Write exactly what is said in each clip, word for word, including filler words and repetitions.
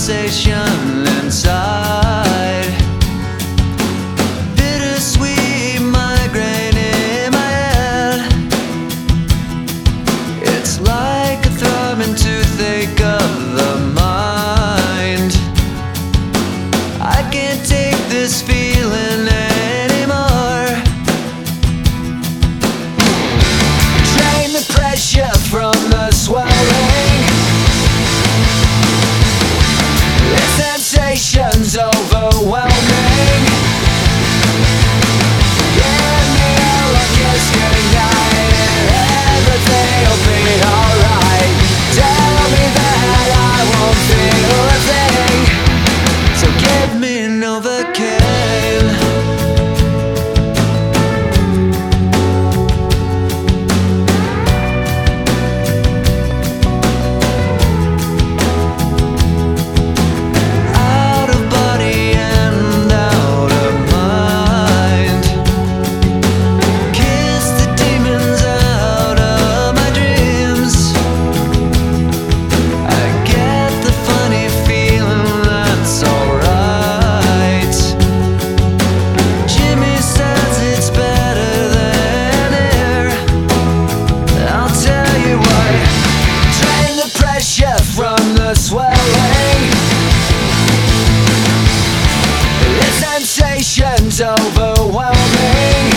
sensation inside. Bittersweet migraine in my head. It's like a throbbing toothache of the mind. I can't take this feeling anymore. Drain the pressure from the swelling. The sensation's overwhelming. Give me a luckiest goodnight and everything will be alright. Tell me that I won't feel a thing, so give me Novocaine. Out of body and out of mind. Kiss the demons out of my dreams. I get the funny feeling that's alright. Jimmy says it's better than air. I'll tell you what. Drain the pressure from the swelling. The sensation's overwhelming.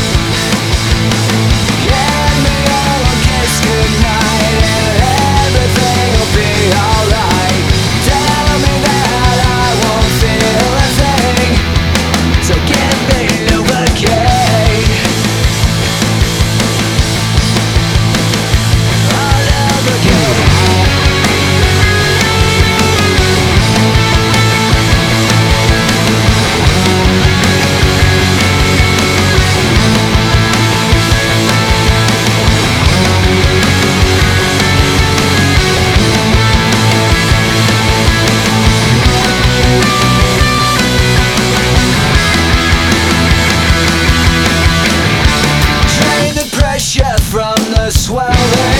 Give me a kiss goodnight and everything will be alright. Tell me that I won't feel a thing, so give me Novocaine. Oh, Novocaine. Drain the pressure from the swelling.